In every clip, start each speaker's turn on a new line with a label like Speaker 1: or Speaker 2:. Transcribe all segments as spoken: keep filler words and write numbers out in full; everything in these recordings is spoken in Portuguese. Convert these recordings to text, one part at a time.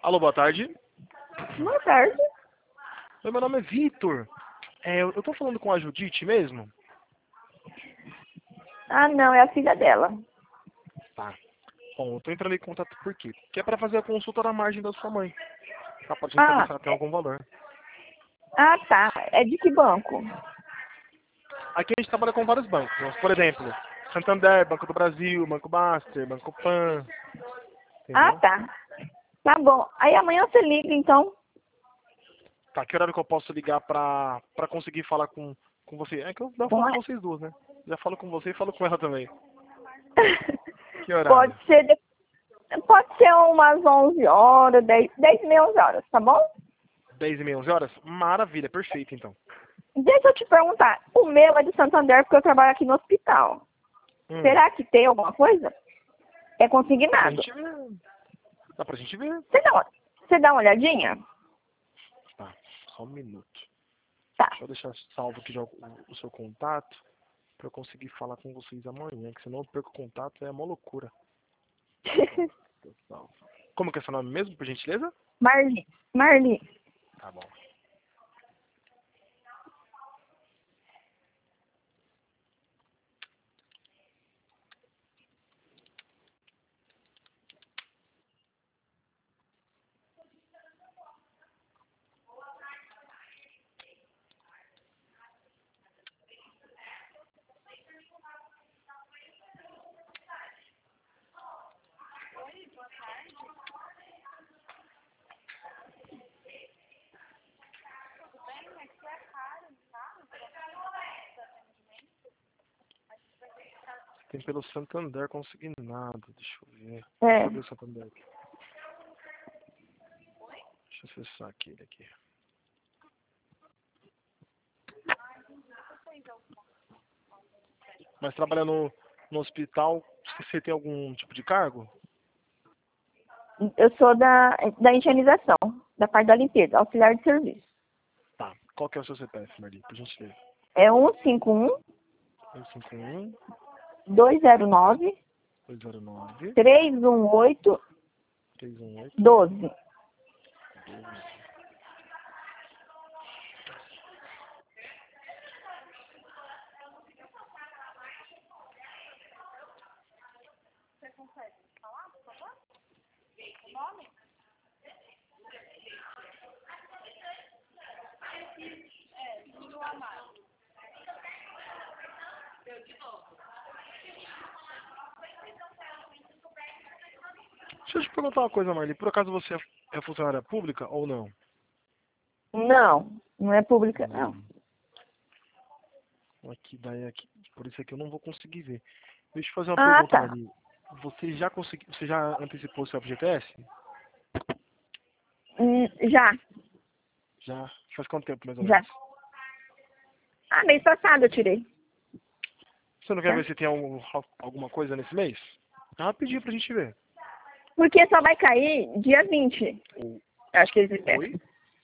Speaker 1: Alô, boa tarde.
Speaker 2: Boa tarde.
Speaker 1: Oi, meu nome é Vitor. É, eu eu tô falando com a Judite mesmo?
Speaker 2: Ah, não, é a filha dela.
Speaker 1: Tá. Bom, eu tô entrando em contato por quê? Que é pra fazer a consulta na margem da sua mãe. Tá, pra gente saber
Speaker 2: Ah,
Speaker 1: se ela tem algum valor.
Speaker 2: ah, tá. É de que banco?
Speaker 1: Aqui a gente trabalha com vários bancos. Nós, por exemplo, Santander, Banco do Brasil, Banco Master, Banco Pan.
Speaker 2: Ah,
Speaker 1: Entendeu?
Speaker 2: tá. Tá bom. Aí amanhã você liga, então.
Speaker 1: Tá, que horário que eu posso ligar pra, pra conseguir falar com, com você? É que eu não
Speaker 2: Com
Speaker 1: falo
Speaker 2: a-
Speaker 1: com vocês duas, né? Já falo com você e falo com ela também. Que
Speaker 2: Pode
Speaker 1: horário?
Speaker 2: ser, de- pode ser umas onze horas, dez, dez e meia, onze horas, tá bom?
Speaker 1: dez e meia, onze horas? Maravilha, perfeito então.
Speaker 2: Deixa eu te perguntar. O meu é de Santander porque eu trabalho aqui no hospital.
Speaker 1: Hum,
Speaker 2: Será que tem alguma coisa? É
Speaker 1: dá pra
Speaker 2: consignado.
Speaker 1: gente ver. Dá pra gente ver.
Speaker 2: Você dá uma, você dá uma olhadinha?
Speaker 1: Tá, só um minuto.
Speaker 2: Tá.
Speaker 1: Deixa eu deixar salvo aqui já o, o seu contato pra eu conseguir falar com vocês amanhã, que senão eu perco o contato, é uma loucura. Salvo. Como que é seu nome mesmo, por gentileza?
Speaker 2: Marli. Marli.
Speaker 1: Tá bom. Tem pelo Santander consignado, deixa eu ver.
Speaker 2: É.
Speaker 1: Deixa eu ver o Santander aqui. Deixa eu acessar aquele aqui. Mas trabalha no, no hospital, você tem algum tipo de cargo?
Speaker 2: Eu sou da, da higienização, da parte da limpeza, auxiliar de serviço.
Speaker 1: Tá. Qual que é o seu C P F, Marli, por gentileza?
Speaker 2: É um cinco um,
Speaker 1: dois cinco um,
Speaker 2: dois zero nove,
Speaker 1: dois zero nove,
Speaker 2: três um oito,
Speaker 1: três um oito,
Speaker 2: doze.
Speaker 1: doze. Deixa eu te perguntar uma coisa, Marli. Por acaso você é funcionária pública ou não?
Speaker 2: Não, não é pública, não.
Speaker 1: Hum. Aqui, daí aqui. Por isso aqui eu não vou conseguir ver. Deixa eu fazer uma
Speaker 2: Ah,
Speaker 1: pergunta,
Speaker 2: tá.
Speaker 1: Marli. Você já conseguiu, você já antecipou seu F G T S?
Speaker 2: Hum, já,
Speaker 1: Já? Faz quanto tempo, mais ou
Speaker 2: já.
Speaker 1: menos?
Speaker 2: Ah, mês passado eu tirei.
Speaker 1: Você não quer
Speaker 2: Tá?
Speaker 1: ver se tem algum, alguma coisa nesse mês? É rapidinho pra gente ver.
Speaker 2: Porque só vai cair dia vinte.
Speaker 1: O-
Speaker 2: Acho que eles esperam.
Speaker 1: Oi?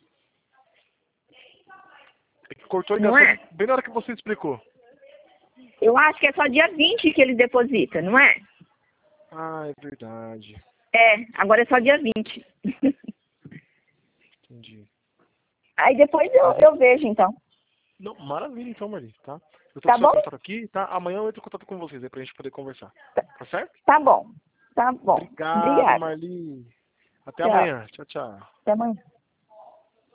Speaker 1: É que cortou a
Speaker 2: Não
Speaker 1: ligação
Speaker 2: é?
Speaker 1: bem na hora que você explicou.
Speaker 2: Eu acho que é só dia vinte que eles depositam, não é?
Speaker 1: Ah, é verdade.
Speaker 2: É, agora é só dia vinte.
Speaker 1: Entendi.
Speaker 2: Aí depois eu,
Speaker 1: Mas,
Speaker 2: eu vejo, então.
Speaker 1: não, maravilha então, Marli, tá? Eu tô com
Speaker 2: Tá
Speaker 1: o seu
Speaker 2: bom?
Speaker 1: contato aqui, tá? Amanhã eu entro em contato com vocês aí pra gente poder conversar. Tá certo?
Speaker 2: Tá bom. Tá bom.
Speaker 1: Obrigado,
Speaker 2: Obrigada.
Speaker 1: Marli. Até
Speaker 2: Tchau.
Speaker 1: amanhã. Tchau, tchau.
Speaker 2: Até amanhã.